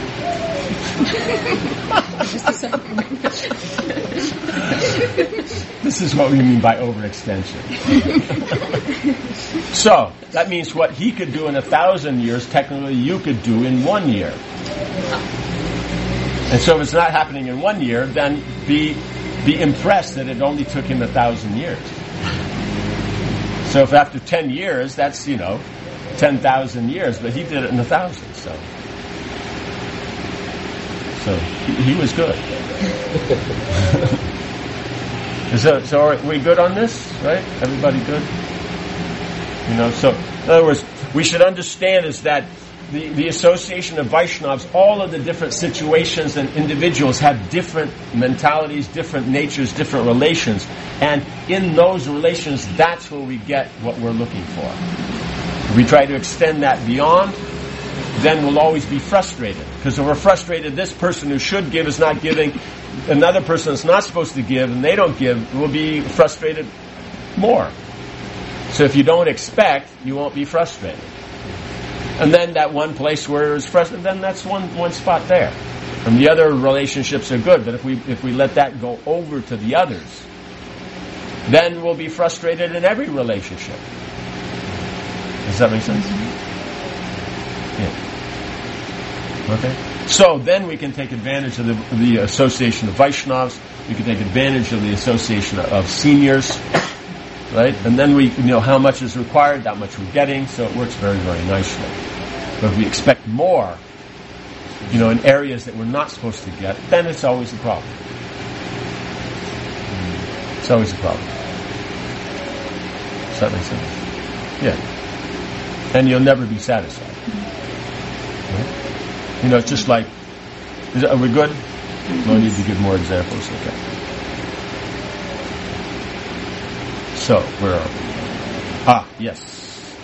This is what we mean by overextension. So, that means what he could do in 1,000 years, technically you could do in 1 year. And so if it's not happening in 1 year, then be impressed that it only took him 1,000 years. So if after 10 years, that's, 10,000 years, but he did it in 1,000, So he was good. So are we good on this, right? Everybody good? So in other words, we should understand is that the association of Vaishnavas, all of the different situations and individuals have different mentalities, different natures, different relations. And in those relations, that's where we get what we're looking for. If we try to extend that beyond, then we'll always be frustrated. Because if we're frustrated, this person who should give is not giving, another person that's not supposed to give, and they don't give, will be frustrated more. So if you don't expect, you won't be frustrated. And then that one place where it's frustrated, then that's one spot there. And the other relationships are good, but if we let that go over to the others, then we'll be frustrated in every relationship. Does that make sense? Yeah. Okay. So then we can take advantage of the association of Vaishnavas. We can take advantage of the association of seniors, right? And then we know how much is required, that much we're getting. So it works very, very nicely. But if we expect more, in areas that we're not supposed to get, then it's always a problem. It's always a problem. Does that make sense? Yeah. And you'll never be satisfied. Right? It's just like, are we good? No need to give more examples. Okay. So, where are we? Yes.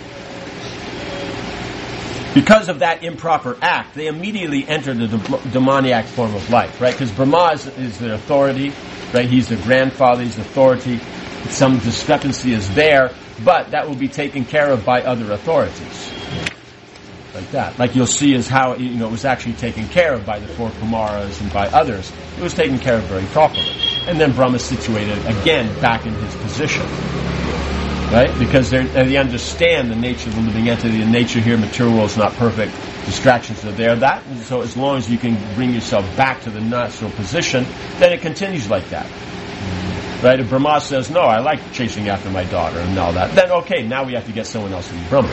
Because of that improper act, they immediately enter the demoniac form of life, right? Because Brahma is the authority, right? He's the grandfather, he's authority. Some discrepancy is there, but that will be taken care of by other authorities. Like that. Like you'll see is how, it was actually taken care of by the four Kumaras and by others. It was taken care of very properly. And then Brahma is situated again back in his position. Right? Because they understand the nature of the living entity. The nature here, material world is not perfect. Distractions are there. So as long as you can bring yourself back to the natural position, then it continues like that. Right? If Brahma says, no, I like chasing after my daughter and all that, then okay, now we have to get someone else to be Brahma.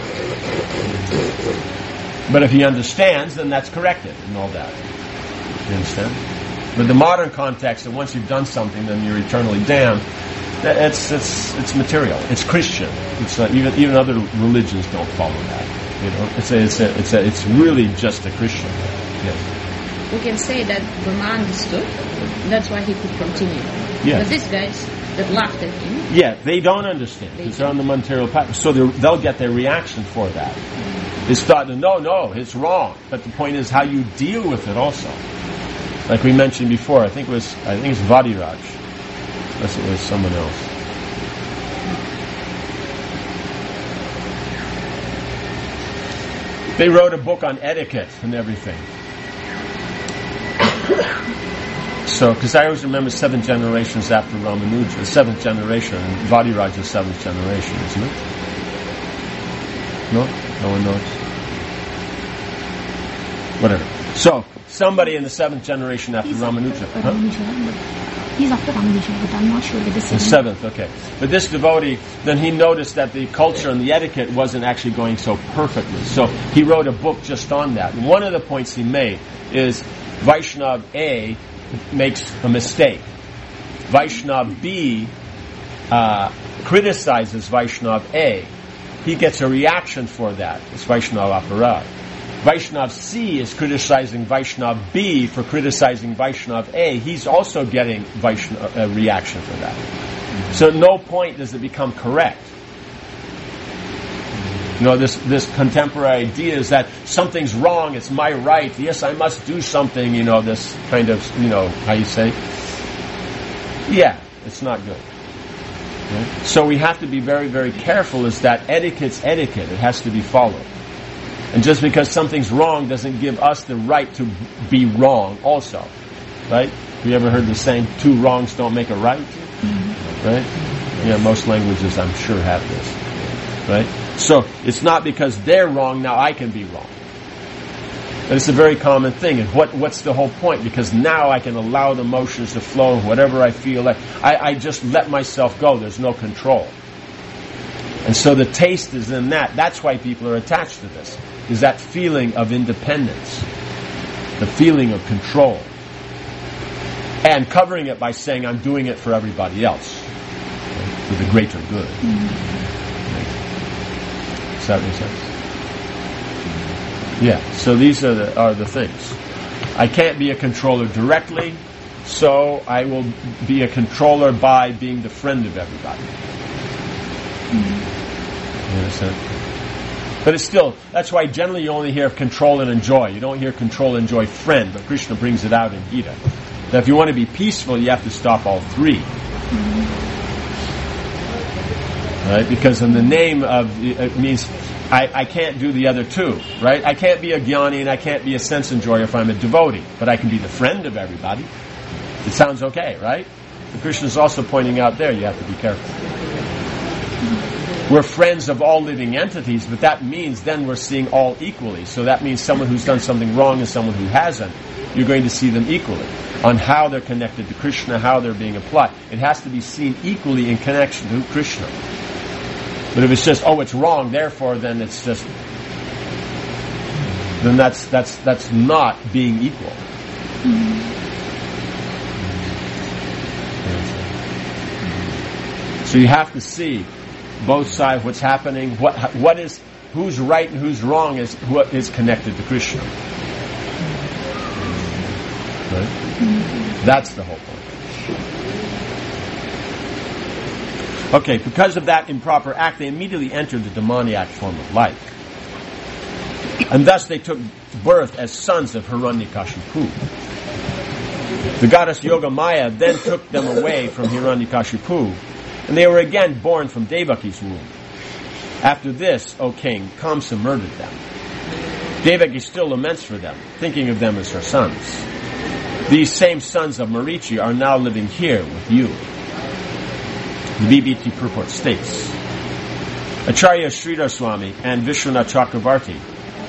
But if he understands, then that's corrected and all that. You understand? But the modern context, that once you've done something, then you're eternally damned, it's material. It's Christian. It's even other religions don't follow that. It's really just a Christian. Yes. We can say that Brahma understood. That's why he could continue. Yes. But these guys that laughed at him, yeah, they don't understand because they're on the material path. So they'll get their reaction for that. It's thought, no, it's wrong. But the point is how you deal with it also. Like we mentioned before, I think it's Vadiraj. Unless it was someone else. They wrote a book on etiquette and everything. So, because I always remember 7 generations after Ramanuja, the 7th generation, and Vadiraj is 7th generation, isn't it? No? No one knows? Whatever. So, somebody in the 7th generation after Ramanuja. He's after Ramanuja, but I'm not sure that the 7th, okay. But this devotee, then he noticed that the culture and the etiquette wasn't actually going so perfectly. So he wrote a book just on that. And one of the points he made is Vaishnav A makes a mistake. Vaishnav B criticizes Vaishnav A. He gets a reaction for that. It's Vaishnav Aparad. Vaishnav C is criticizing Vaishnav B for criticizing Vaishnav A. He's also getting a reaction for that. So at no point does it become correct. This contemporary idea is that something's wrong, it's my right, yes, I must do something, this kind of, how you say? Yeah, it's not good. Right? So we have to be very, very careful is that etiquette's etiquette. It has to be followed. And just because something's wrong doesn't give us the right to be wrong also. Right? Have you ever heard the saying, 2 wrongs don't make a right? Mm-hmm. Right? Yeah, most languages I'm sure have this. Right? So, it's not because they're wrong, now I can be wrong. But it's a very common thing. And what's the whole point? Because now I can allow the motions to flow, whatever I feel like. I just let myself go. There's no control. And so the taste is in that. That's why people are attached to this. Is that feeling of independence. The feeling of control. And covering it by saying, I'm doing it for everybody else. Right? For the greater good. Right? Does that make sense? Yeah. So these are the things. I can't be a controller directly, so I will be a controller by being the friend of everybody. You understand? But it's still, that's why generally you only hear control and enjoy. You don't hear control, enjoy, friend, but Krishna brings it out in Gita. That if you want to be peaceful, you have to stop all three. Right? Because in the name of, it means I can't do the other two, right? I can't be a jnani and I can't be a sense enjoyer if I'm a devotee, but I can be the friend of everybody. It sounds okay, right? But Krishna is also pointing out there, you have to be careful. We're friends of all living entities, but that means then we're seeing all equally. So that means someone who's done something wrong and someone who hasn't, you're going to see them equally on how they're connected to Krishna, how they're being applied. It has to be seen equally in connection to Krishna. But if it's just, it's wrong, therefore then it's just, then that's not being equal. So you have to see both sides, what's happening, what is, who's right and who's wrong is what is connected to Krishna. Right? That's the whole point. Okay, because of that improper act, they immediately entered the demoniac form of life. And thus they took birth as sons of Hiranyakashipu. The goddess Yogamaya then took them away from Hiranyakashipu, and they were again born from Devaki's womb. After this, O king, Kamsa murdered them. Devaki still laments for them, thinking of them as her sons. These same sons of Marichi are now living here with you. The BBT purport states, Acharya Sridhar Swami and Vishwanath Chakravarti,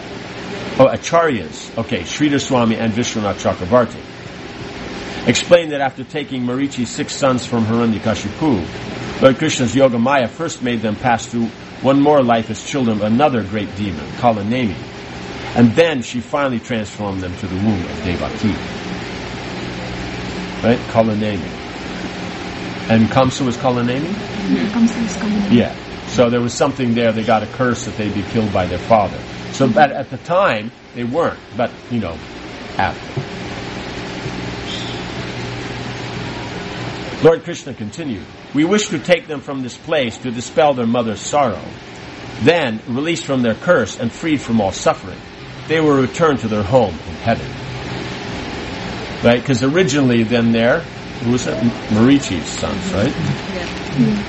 Sridhar Swami and Vishwanath Chakravarti, explained that after taking Marichi's 6 sons from Hiranyakashipu, Lord Krishna's Yogamaya first made them pass through one more life as children of another great demon, Kalanemi, and then she finally transformed them to the womb of Devaki. Right? Kalanemi. And Kamsa was Kalanemi? Kamsa was Kalanemi. Yeah. So there was something there, they got a curse that they'd be killed by their father. So but at the time, they weren't, but, after. Lord Krishna continued, we wish to take them from this place to dispel their mother's sorrow. Then, released from their curse and freed from all suffering, they will return to their home in heaven. Right? Because originally then who was it? Marichi's sons, right? Yeah.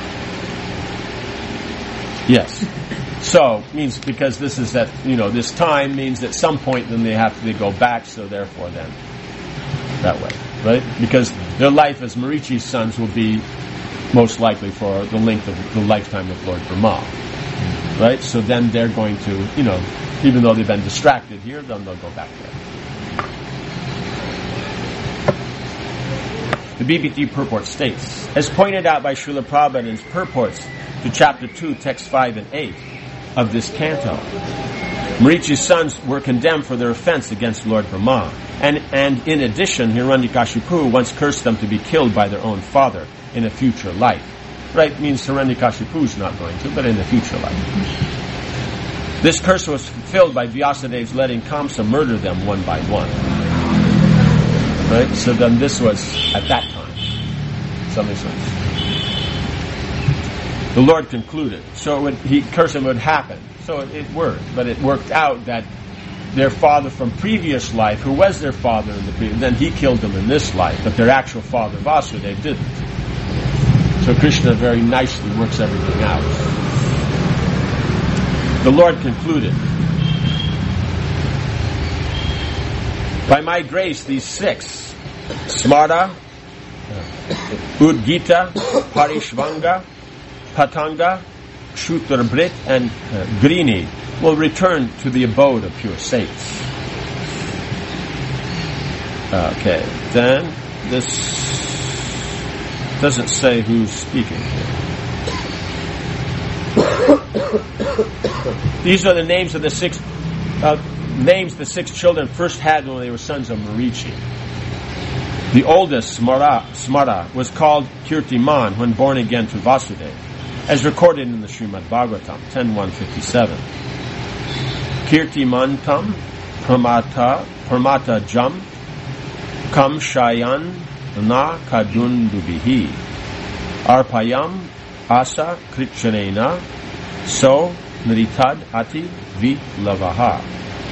Yes. So, means because this is that, this time means at some point then they go back, so therefore then, that way. Right? Because their life as Marichi's sons will be most likely for the length of the lifetime of Lord Brahma. Right? So then they're going to, even though they've been distracted here, then they'll go back there. The BBT purport states, as pointed out by Srila Prabhupada in his purports to chapter 2, text 5 and 8 of this canto, Marichi's sons were condemned for their offense against Lord Brahma, and in addition, Hiranyakashipu once cursed them to be killed by their own father in a future life. Right? Means Hiranyakashipu's not going to, but in a future life. This curse was fulfilled by Vyasadev's letting Kamsa murder them one by one. Right? So then this was at that time. Something sense. The Lord concluded. So cursing would happen. So it worked. But it worked out that their father from previous life, who was their father in the previous, then he killed them in this life, but their actual father Vasudeva didn't. So Krishna very nicely works everything out. The Lord concluded, by my grace, these 6, Smarta, Udgita, Parishvanga, Patanga, Kshutrabrit, and Grini, will return to the abode of pure saints. Okay, then this doesn't say who's speaking here. These are the names of the 6 names the 6 children first had when they were sons of Marichi. The oldest, Smara, was called Kirtiman when born again to Vasudeva, as recorded in the Srimad Bhagavatam 10.157. Kirtimantam Pramata Jam Kam Shayan Na Kadundubihi Arpayam Asa Krichanena So Nritad ati vi lavaha.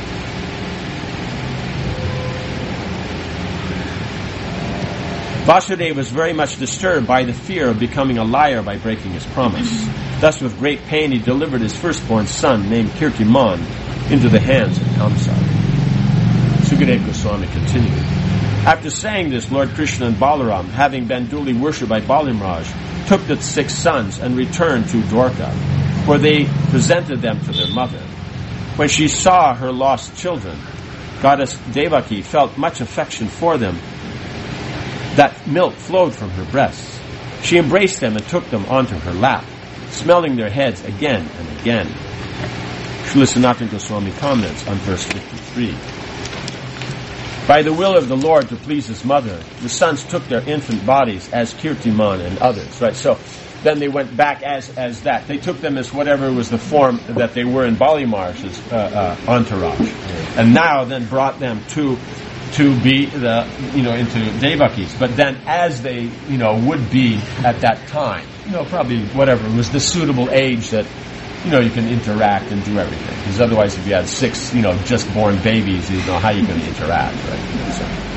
Vasudeva was very much disturbed by the fear of becoming a liar by breaking his promise. Thus, with great pain, he delivered his firstborn son, named Kirtiman, into the hands of Kamsa. Sukadeva Goswami continued. After saying this, Lord Krishna and Balaram, having been duly worshipped by Balimraj, took the 6 sons and returned to Dwarka, where they presented them to their mother. When she saw her lost children, Goddess Devaki felt much affection for them. That milk flowed from her breasts. She embraced them and took them onto her lap, smelling their heads again and again. Srila Sanatana Goswami comments on verse 53. By the will of the Lord to please his mother, the sons took their infant bodies as Kirtiman and others. Right. So then they went back as that. They took them as whatever was the form that they were in Balimar's entourage, and now then brought them to be into Devaki's. But then as they would be at that time, probably whatever was the suitable age that you can interact and do everything. Because otherwise, if you had 6 just born babies, how you going to interact, right?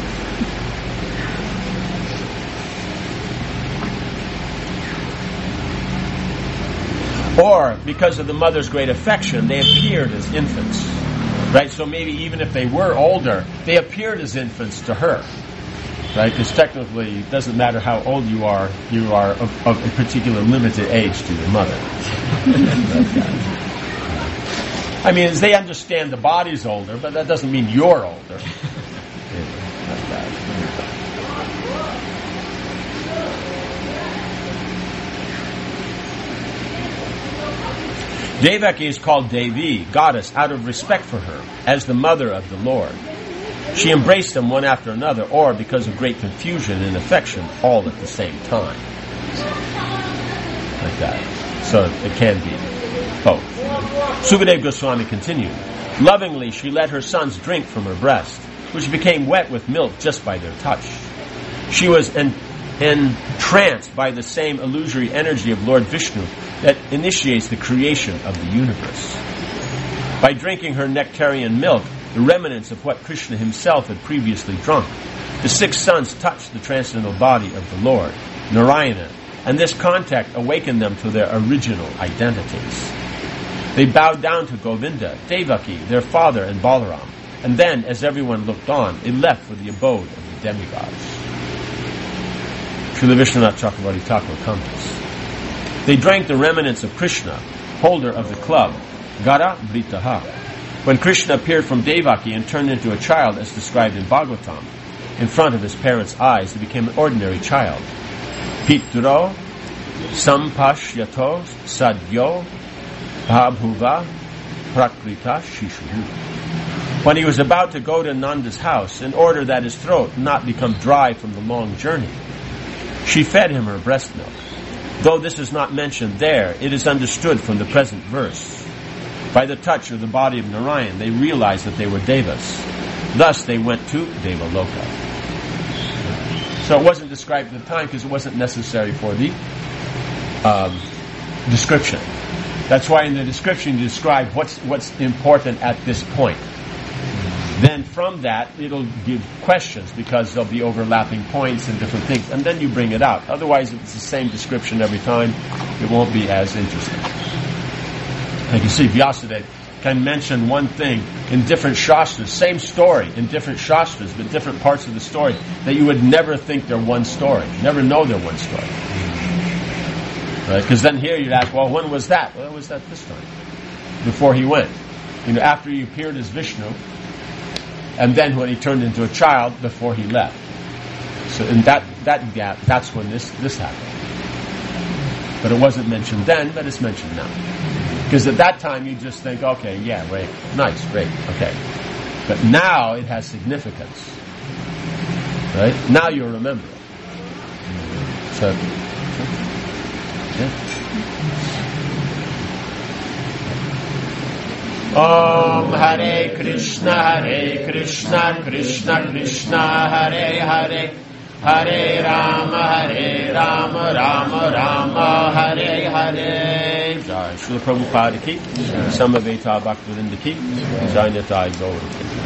Or because of the mother's great affection, they appeared as infants. Right, so maybe even if they were older, they appeared as infants to her. Right, because technically it doesn't matter how old you are of a particular limited age to your mother. I mean, they understand the body's older, but that doesn't mean you're older. Devaki is called Devi, goddess, out of respect for her, as the mother of the Lord. She embraced them one after another, or because of great confusion and affection, all at the same time. Like that. So it can be both. Sukadeva Goswami continued. Lovingly, she let her sons drink from her breast, which became wet with milk just by their touch. She was entranced by the same illusory energy of Lord Vishnu that initiates the creation of the universe. By drinking her nectarian milk, the remnants of what Krishna himself had previously drunk, the 6 sons touched the transcendental body of the Lord, Narayana, and this contact awakened them to their original identities. They bowed down to Govinda, Devaki, their father, and Balaram, and then, as everyone looked on, they left for the abode of the demigods. Srila Vishwanath Chakravarti Thakur comments. They drank the remnants of Krishna, holder of the club, Gara Britaha. When Krishna appeared from Devaki and turned into a child, as described in Bhagavatam, in front of his parents' eyes, he became an ordinary child. Pitro sampashyato sadyo bhabhuva prakrita shishuhu. When he was about to go to Nanda's house, in order that his throat not become dry from the long journey, she fed him her breast milk. Though this is not mentioned there, it is understood from the present verse. By the touch of the body of Narayan, they realized that they were devas. Thus, they went to Devaloka. So it wasn't described at the time because it wasn't necessary for the description. That's why in the description you describe what's important at this point. Then from that, it'll give questions because there'll be overlapping points and different things. And then you bring it out. Otherwise, if it's the same description every time, it won't be as interesting. Like you see, Vyasadeva can mention one thing in different shastras, same story in different shastras, but different parts of the story that you would never think they're one story. Never know they're one story. Right? Because then here you'd ask, well, when was that? Well, was that this time? Before he went. After he appeared as Vishnu, and then when he turned into a child before he left. So in that gap, that's when this happened. But it wasn't mentioned then, but it's mentioned now. Because at that time you just think, okay, yeah, right, nice, great, okay. But now it has significance. Right? Now you'll remember it. So, yeah. Om Hare Krishna, Krishna Krishna, Hare Hare, Hare Rama, Rama Rama, Hare Hare. Jai Srila Prabhupada ki, Samaveta Bhaktivedanta ki, Jai Nitai Gaur ki.